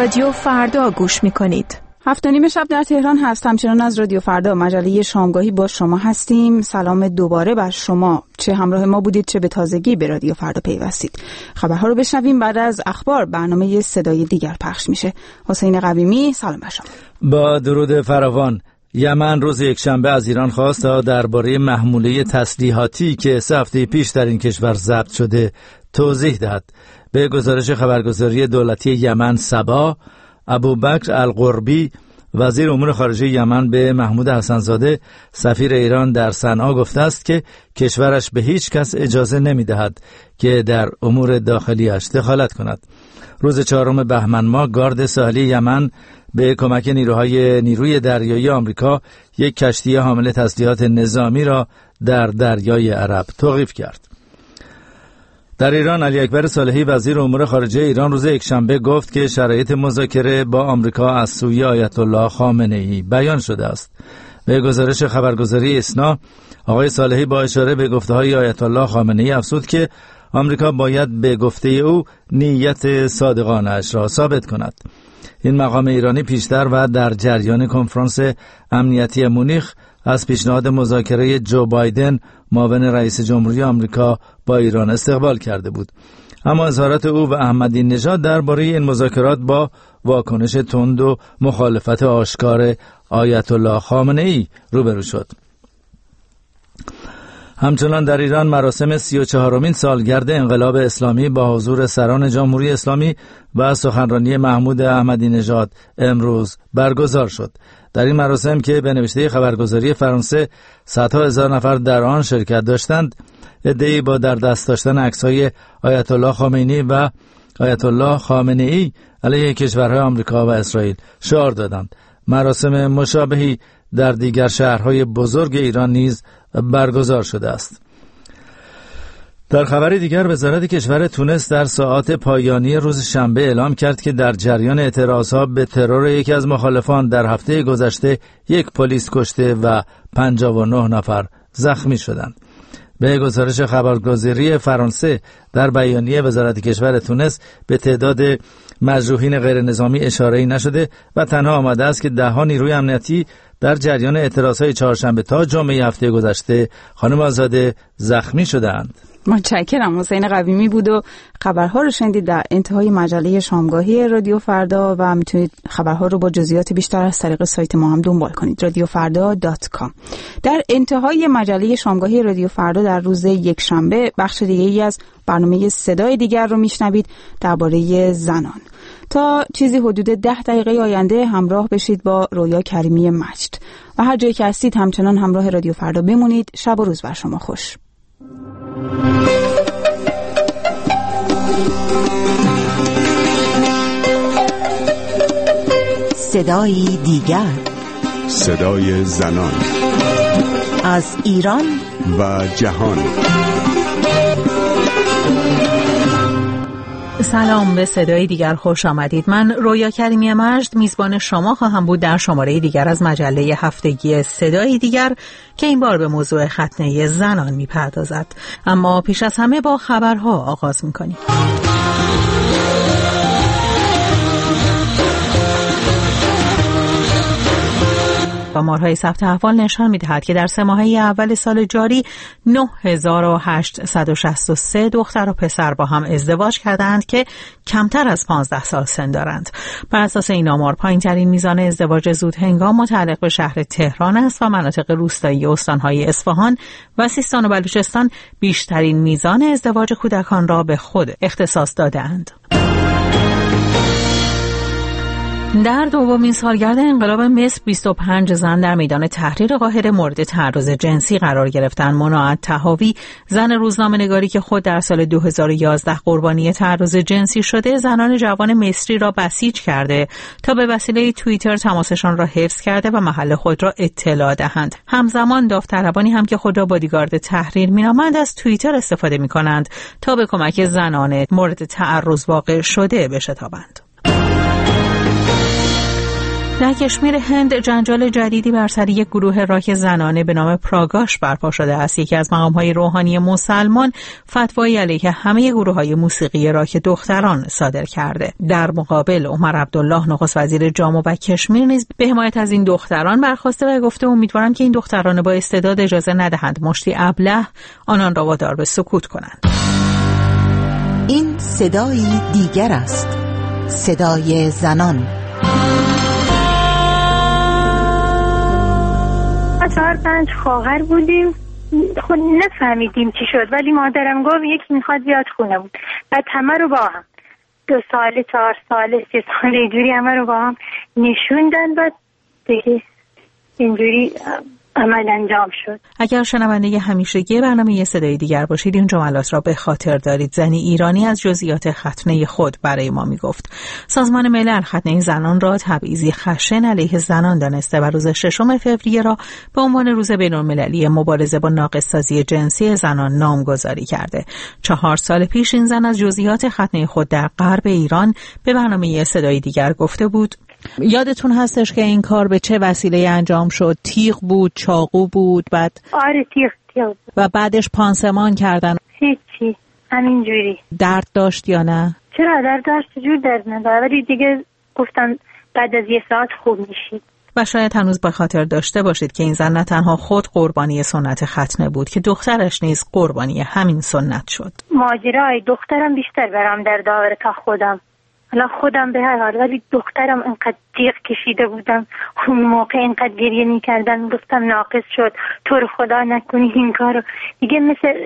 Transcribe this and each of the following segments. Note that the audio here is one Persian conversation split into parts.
رادیو فردا گوش می‌کنید. 7:30 شب در تهران هست. همچنان از رادیو فردا مجله شامگاهی با شما هستیم. سلام دوباره بر شما، چه همراه ما بودید چه به تازگی به رادیو فردا پیوستید. خبرها رو بشنویم. بعد از اخبار برنامه صدای دیگر پخش میشه. حسین قویمی، سلام بر شما. با درود فراوان. یمن روز یکشنبه از ایران خواست تا درباره محموله تسلیحاتی که 3 هفته پیش در این کشور ضبط شده توضیح دهد. به گزارش خبرگزاری دولتی یمن سبا، ابوبکر القربی وزیر امور خارجه یمن به محمود حسن‌زاده سفیر ایران در صنعا گفته است که کشورش به هیچ کس اجازه نمی‌دهد که در امور داخلی‌اش دخالت کند. روز 4 بهمن ماه گارد ساحلی یمن به کمک نیروی دریایی آمریکا یک کشتی حامل تسلیحات نظامی را در دریای عرب توقیف کرد. در ایران علی اکبر صالحی وزیر امور خارجه ایران روز یکشنبه گفت که شرایط مذاکره با آمریکا از سوی آیت الله خامنه‌ای بیان شده است. به گزارش خبرگزاری اسنا، آقای صالحی با اشاره به گفته‌های آیت الله خامنه‌ای افزود که آمریکا باید به گفته او نیت صادقانه‌اش را ثابت کند. این مقام ایرانی پیشتر و در جریان کنفرانس امنیتی مونیخ از پیشنهاد مذاکره جو بایدن معاون رئیس جمهوری آمریکا با ایران استقبال کرده بود. اما اظهارات او و احمدی نژاد درباره این مذاکرات با واکنش تند و مخالفت آشکار آیت الله خامنه‌ای روبرو شد. همچنان در ایران مراسم 34مین سالگرد انقلاب اسلامی با حضور سران جمهوری اسلامی و سخنرانی محمود احمدی نژاد امروز برگزار شد. در این مراسم که به نوشته خبرگزاری فرانسه صدها هزار نفر در آن شرکت داشتند، عده‌ای با در دست داشتن عکس‌های آیت الله خمینی و آیت الله خامنه‌ای علیه کشورهای آمریکا و اسرائیل شعار دادند. مراسم مشابهی در دیگر شهرهای بزرگ ایران نیز برگزار شده است. در خبر دیگر، وزارت کشور تونس در ساعات پایانی روز شنبه اعلام کرد که در جریان اعتراضها به ترور یکی از مخالفان در هفته گذشته یک پلیس کشته و 59 نفر زخمی شدند. به گزارش خبرگزاری فرانسه، در بیانیه وزارت کشور تونس به تعداد مجروحین غیر نظامی اشاره‌ای نشده و تنها آمده است که 10 نیروی امنیتی در جریان اعتراضهای چهارشنبه تا جمعه هفته گذشته خانم آزاده زخمی شدند. متشکرم. حسین قویمی بود و خبرها رو شنیدید در انتهای مجله شامگاهی رادیو فردا و میتونید خبرها رو با جزئیات بیشتر از طریق سایت ما هم دنبال کنید، radiofarda.com. در انتهای مجله شامگاهی رادیو فردا در روز یکشنبه بخش دیگه‌ای از برنامه صدای دیگر رو میشنوید درباره زنان. تا چیزی حدود 10 دقیقه آینده همراه بشید با رویا کریمی مجد و هر جایی که هستید همچنان همراه رادیو فردا بمونید. شب و روز بر شما خوش. صدای دیگر، صدای زنان از ایران و جهان. سلام، به صدای دیگر خوش آمدید. من رویا کریمی مجد میزبان شما خواهم بود در شماره دیگر از مجله هفتگی صدای دیگر که این بار به موضوع ختنه زنان میپردازد. اما پیش از همه با خبرها آغاز میکنیم. آمارهای ثبت احوال نشان می‌دهد که در 3 ماهه اول سال جاری 9863 دختر و پسر با هم ازدواج کردند که کمتر از 15 سال سن دارند. بر اساس این آمار پایین‌ترین میزان ازدواج زود هنگام متعلق به شهر تهران است و مناطق روستایی استان‌های اصفهان و سیستان و بلوچستان بیشترین میزان ازدواج کودکان را به خود اختصاص داده‌اند. در دومین سالگرد انقلاب مصر 25 زن در میدان تحریر قاهره مورد تعرض جنسی قرار گرفتند. مناعت طحاوی، زن روزنامه‌نگاری که خود در سال 2011 قربانی تعرض جنسی شده، زنان جوان مصری را بسیج کرده تا به وسیله توییتر تماسشان را حفظ کرده و محل خود را اطلاع دهند. همزمان داوطلبانی هم که خود را بادیگارد تحریر می‌نامند از توییتر استفاده می‌کنند تا به کمک زنان مورد تعرض واقع شده بشتابند. در کشمیر هند جنجال جدیدی بر سر یک گروه راک زنانه به نام پراگاش برپا شده است. یکی از مقام‌های روحانی مسلمان فتوایی علیه همه گروه‌های موسیقی راک دختران صادر کرده. در مقابل عمر عبدالله نخست وزیر جامو و کشمیر نیز به حمایت از این دختران برخاسته و گفته امیدوارم که این دختران با استعداد اجازه ندهند مشتی ابله آنان را وادار به سکوت کنند. این صدایی دیگر است، صدای زنان. 4-5 خواهر بودیم، خود نفهمیدیم چی شد، ولی مادرم گفت یکی میخواد بیاد خونه بود. بعد همه رو با هم 2 سال 4 سال 3 سال اینجوری همه رو با هم نشوندن. بعد دیگه اینجوری عمل انجام شد. اگر شنونده همیشگی برنامه یه صدای دیگر باشید این جملات را به خاطر دارید. زنی ایرانی از جزئیات ختنه خود برای ما میگفت. سازمان ملل ختنه زنان را تبعیضی خشن علیه زنان دانسته و روز 6 فوریه را به عنوان روز بین‌المللی مبارزه با ناقص‌سازی جنسی زنان نامگذاری کرده. 4 سال پیش این زن از جزئیات ختنه خود در غرب ایران به برنامه یه صدای دیگر گفته بود. یادتون هستش که این کار به چه وسیله انجام شد؟ تیغ بود، چاقو بود، بعد آره تیغ بود. و بعدش پانسمان کردن. هیچی، همینجوری. درد داشت یا نه؟ چرا درد داشت؟ جور درد نداشت، ولی دیگه گفتن بعد از 1 ساعت خوب میشید. و شاید هنوز به خاطر داشته باشید که این زن نه تنها خود قربانی سنت ختنه بود که دخترش نیز قربانی همین سنت شد. ماجرای دخترم بیشتر برام در داور تا خودم. حالا خودم به هر حال، ولی دخترم انقدر جیغ کشیده بودم، اون موقع انقدر گریه می‌کردن، گفتم ناقص شد، تو رو خدا نکنی این کارو. دیگه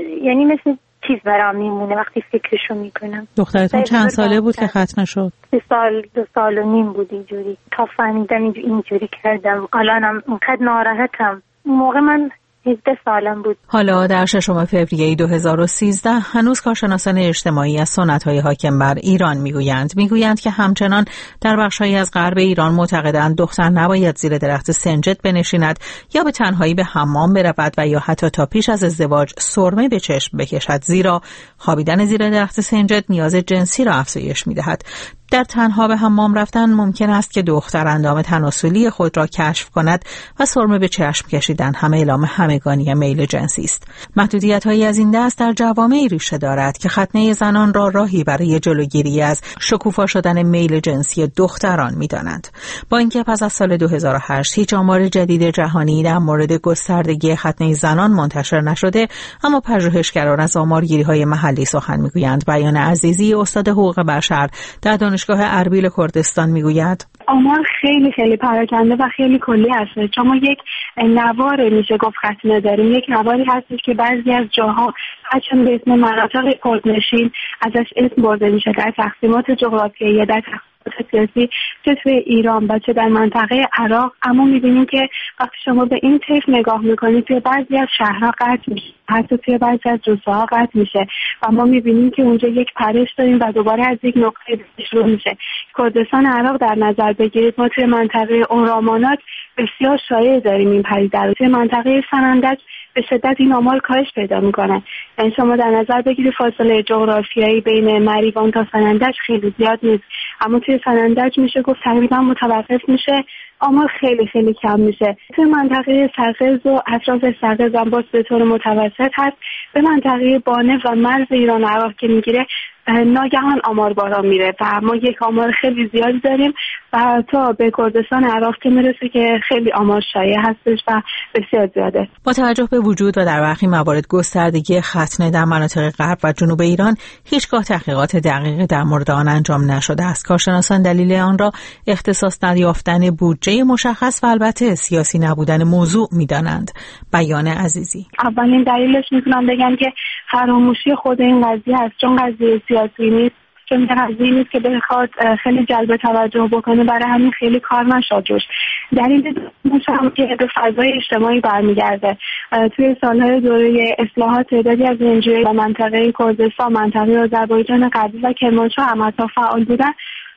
مثل چیز برام میمونه وقتی فکرشو میکنم. دخترتون چند ساله بود که ختنه شد؟ 2 سال و نیم بود اینجوری. تا فهمیدم اینجوری کردم. الانم انقدر ناراحتم. اون موقع من 17 سالم بود. حالا در 6 فوریه 2013 هنوز کارشناسان اجتماعی از سنت‌های حاکم بر ایران میگویند که همچنان در بخش‌هایی از غرب ایران معتقدند دختر نباید زیر درخت سنجد بنشیند یا به تنهایی به حمام برود و یا حتی تا پیش از ازدواج سرمه به چشم بکشد، زیرا خوابیدن زیر درخت سنجد نیاز جنسی را افزایش می‌دهد. در تنها به حمام رفتن ممکن است که دختر اندام تناسلی خود را کشف کند و سرمه به چشم کشیدن هم اعلام همگانی میل جنسی است. محدودیت‌هایی از این دست در جوامعی ریشه دارد که ختنه زنان را راهی برای جلوگیری از شکوفا شدن میل جنسی دختران می‌دانند. با اینکه پس از سال 2008 هیچ آمار جدید جهانی در مورد گستردگی ختنه زنان منتشر نشده، اما پژوهشگران از آمارگیری‌های محلی سخن می‌گویند. بیان عزیزی استاد حقوق بشر در دانشگاه اربیل کردستان میگوید آمار خیلی خیلی پراکنده و خیلی کلی هست. چون ما یک نوار میشه گفت ختنه داریم. یک نواری هستش که بعضی از جاها هرچند به اسم مناطق کردنشین ازش اسم برده میشه در تقسیمات جغرافیایی، در سیاسی، چه توی ایران و چه در منطقه عراق. اما میبینیم که وقتی شما به این طیف نگاه میکنید توی بعضی از شهرها قطع میشه، حتی توی بعضی از روستاها قطع میشه و ما میبینیم که اونجا یک پرش داریم و دوباره از یک نقطه شروع میشه. کردستان عراق در نظر بگیرید، ما توی منطقه اورامانات بسیار شایع داریم این پدیده رو. توی منطقه سنندج به شدت این آمار کاهش پیدا میکنه. یعنی شما در نظر بگیرید فاصله جغرافیایی بین مریوان تا سنندج خیلی زیاد نیست، اما توی سنندج میشه گفت تقریبا متوقف میشه، آمار خیلی خیلی کم میشه. توی منطقه سرخز و اطراف سرخز هم باز به طور متوسط هست. به منطقه بانف و مرز ایران و عراق که میگیره ناگهان آمار بالا میره و ما یک آمار خیلی زیادی داریم و تا به کردستان عراق که میرسه که خیلی آمار شایع هستش و بسیار زیاده. با توجه به وجود و در برخی موارد گستردگی ختنه در مناطق غرب و جنوب ایران، هیچگاه تحقیقات دقیقی در مورد آن انجام نشده است. کارشناسان دلیل آن را اختصاص نیافتن بودجه مشخص و البته سیاسی نبودن موضوع میدانند. بیان عزیزی: اولین دلیلش میتونم بگم که فراموشی خود این قضیه است، چون قضیه سیاسی نیست، چون قضیه نیست که بخواد خیلی جلب توجه بکنه، برای همین خیلی کار نشد روش. دلیل هم که به فضای اجتماعی برمیگرده. توی سالهای دوره اصلاحات تعدادی از NGO و منطقه کردستان، منطقه آذربایجان غربی و کرمانشاه هم حتی فعال بودن.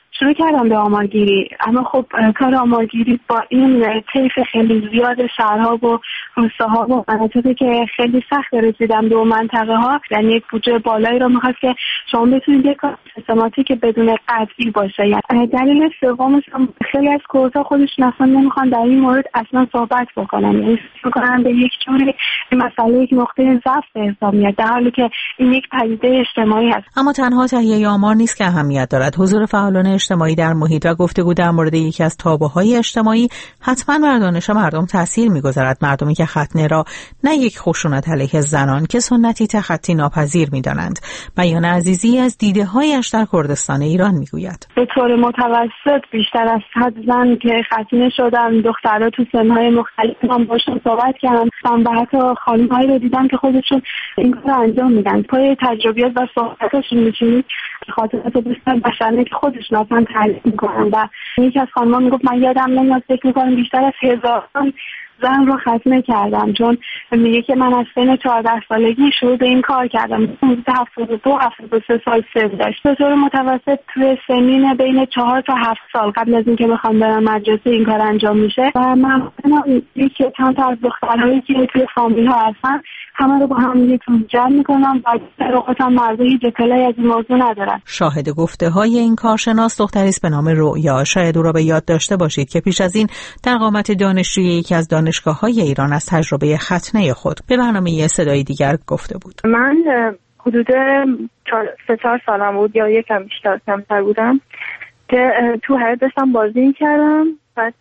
شروع کردم به آمارگیری. اما خب کار آمارگیری با این طیف خیلی زیاد شهرها و روستاها و مناطقی که خیلی سخت رسیدم به منطقه ها، یعنی یک بودجه بالایی رو میخواست که شما بتونید یک کار سیستماتیک بدون قطعی باشه. یعنی دلیل سومش خیلی از کورس‌ها خودشون اصلا نمیخوان در این مورد اصلا صحبت بکنن، یعنی میگن به یک جوری مسئله یک نقطه ضعف به حساب میاد، در حالی که این یک پدیده اجتماعی است. اما تنها تهیه آمار نیست که اهمیت دارد. حضور فعالان اجتماعی در محیط و گفتگو در مورد یکی از تابوهای اجتماعی حتما بر دانش مردم تاثیر میگذارد. مردمی که ختنه را نه یک خشونت علیه زنان که سنتی تخطی ناپذیر میدانند. بیان عزیزی از دیده‌هایش در کردستان ایران میگوید: به طور متوسط بیشتر از 100 زن که ختنه شدن، دخترها تو سن‌های مختلف، من باشون صحبت کردم و حتی خانم‌هایی رو دیدم که خودشون این کار رو انجام میدن. پای تجربیات و صحبتاشون میشینید خاطرات بسیار بشنه که خودشون اصلا تعریف میکنن. و یکی از خانم‌ها میگفت من یادم نمیاد، فکر میکنم بیشتر از 1000 زن رو ختنه کردم، چون میگه که من از سن 14 سالگی شروع به این کار کردم. 72-73 سال سن داشت. به طور متوسط توی سنین بین 4 تا 7 سال قبل از اینکه بخوام برم مدرسه این کار انجام میشه. و من یکی چند تا از دخترهایی که توی فامیل ها هستن همه رو با هم یکون جمع میکنم و در واقع مرده هیچ اطلاعی از این موضوع ندارن. شاهد گفته های این کارشناس دختری است به نام رؤیا. شاید او را به یاد داشته باشید که پیش از این در قامت دانشجوی یکی از دانشگاه‌های ایران از تجربه ختنه خود به برنامه صدای دیگر گفته بود. من حدود 3-4 سالم بود یا یکم بیشتر، کمتر بودم، که تو حیاط داشتم بازی می‌کردم. بعد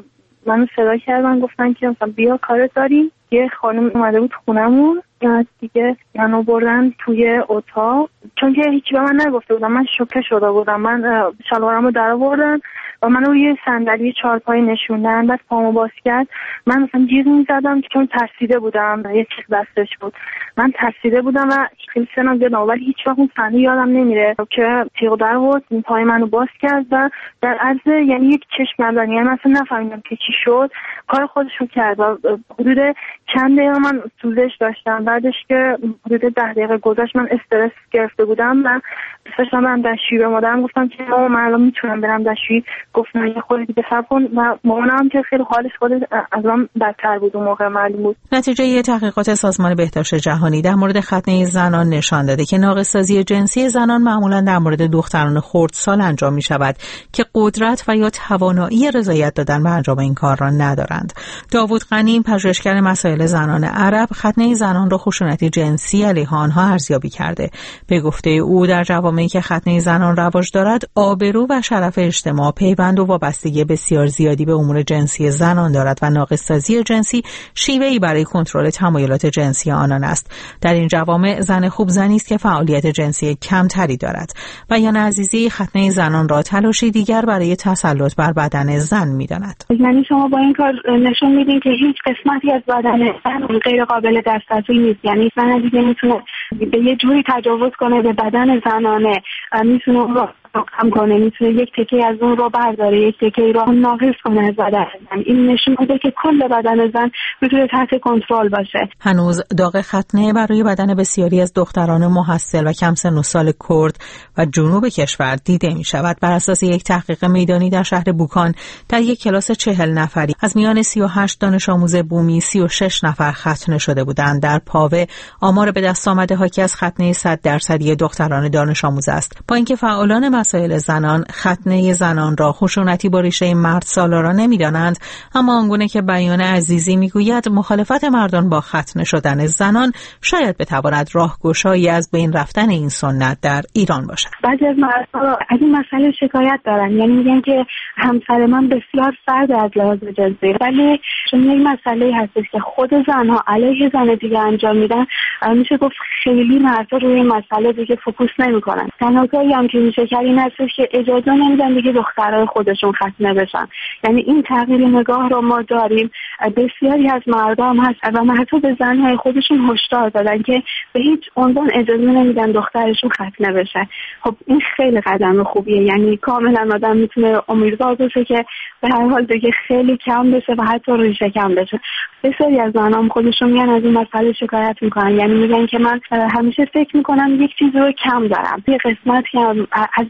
منو صدا کردن، گفتن که مثلا بیا کارت داریم. یه خانم اومده بود خونمون دیگه، منو بردن توی اتاق، چون که هیچی به من نگفته بودم. من شوکه شده بودم. من شلوارمو در آوردن و منو روی صندلی چهارپایی نشوندن. بعد پامو باز کرد. من مثلا جیغ میزدم چون ترسیده بودم. یه چیز دستش بود. من ترسیده بودم و خیلی سنم زیاد، ولی هیچ وقت اون صحنه یادم نمیره که تیغ در آورد، پای منو باز کرد و در عرض یعنی یک چشم نزدن، یعنی مثلا نفهمیدم که چی شد. کار خودشو کرد و حدود چند دقیقه من سوزش داشتم. بعدش که حدود 10 دقیقه گذشت من استرس گرفته بودم و داشتم برم دستشویی. به مادرم گفتم که من الان میتونم برم دستشویی. گفت نه یه خورده دیگه صبر کن. و مامانم که خیلی حالش از من بدتر بود، اون موقع معلوم بود. نتیجه تحقیقات سازمان بهداشت جهانی در مورد ختنه زنان نشان داده که ناقص‌سازی جنسی زنان معمولا در مورد دختران خردسال انجام می شود که قدرت و یا توانایی رضایت دادن به انجام این کار را ندارند. داوود غنی، پژوهشگر مسائل زنان عرب، ختنه زنان را خشونت جنسی علیه آنها ارزیابی کرده. به گفته او در جوامعی که ختنه زنان رواج دارد، آبرو و شرف اجتماع پیوند و وابستگی بسیار زیادی به امور جنسی زنان دارد و ناقص‌سازی جنسی شیوه‌ای برای کنترل تمایلات جنسی آنان است. در این جوامع زن خوب زنی است که فعالیت جنسی کمتری دارد. بیان عزیزی ختنه زنان را تلاشی دیگر برای تسلط بر بدن زن می‌داند. یعنی شما با این کار نشون میدین که هیچ قسمتی از بدن زن غیر قابل دسترسی نیست. یعنی زن دیگه میتونه به یه جوری تجاوز کنه به بدن زنانه، میتونه اون رو کم کنه، میتونه یک تکه از اون رو برداره، یک تکه رو ناقص کنه از بدن زن. این نشون میده که کل بدن زن میتونه تحت کنترل باشه. هنوز داغ ختنه برای بدن بسیاری از دختران محصل و کم سن و سال کرد و جنوب کشور دیده می شود. بر اساس یک تحقیق میدانی در شهر بوکان در یک کلاس 40 نفری از میان 38 دانش آموز بومی 36 نفر ختنه شده بودند. در پاوه آمار به دست آمده حاکی از ختنه 100% دختران دانش آموز است. با اینکه فعالان مسائل زنان ختنه زنان را خشونتی با ریشه مرد سالارا نمی‌دانند، اما آنگونه که بیان عزیزی میگوید مخالفت مردان با ختنه شدن زنان شاید بتواند راهگشایی از بین رفتن این سنت در ایران باشد. بعضی از مردها از این مسئله شکایت دارن، یعنی میگن که همسر من بسیار سرد از لحاظ جنسی، ولی چون این مسئله هستش که خود زنها علیه زن دیگه انجام میدن، میشه گفت خیلی مردها روی این مسئله دیگه فوکوس نمیکنن. تنها کاری هم که میشه کرد این هستش که اجازه نمیدن دیگه دخترای خودشون ختنه بشن. یعنی این تغییر نگاه رو ما داریم. بسیاری از مردم هست و حتی به زنهای خودشون هشدار دادن که به هیچ عنوان اجازه نمیدن دخترشون ختنه بشه. خب این خیلی قدم خوبیه، یعنی کاملا آدم میتونه امیدوار باشه که به هر حال دیگه خیلی کم بشه و حتی ریشه کم بشه. بسیاری از زنام خودشون میان از این مسئله شکایت میکنن، یعنی میگن که من همیشه فکر میکنم یک چیز رو کم دارم، یه قسمت که از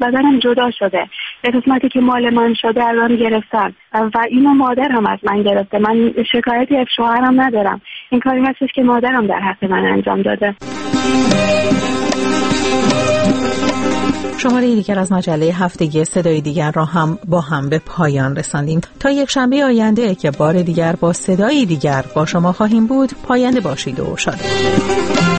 بدنم جدا شده، به قسمتی که مال من شده الان گرفتن و اینو مادرم از من گرفته. من شکایتی از شوهرم ندارم، این کاری هستش که مادرم در حق من انجام داده. شماره دیگر از مجله هفتگی صدای دیگر را هم با هم به پایان رساندیم. تا یک شنبه آینده که بار دیگر با صدای دیگر با شما خواهیم بود، پاینده باشید و شاد.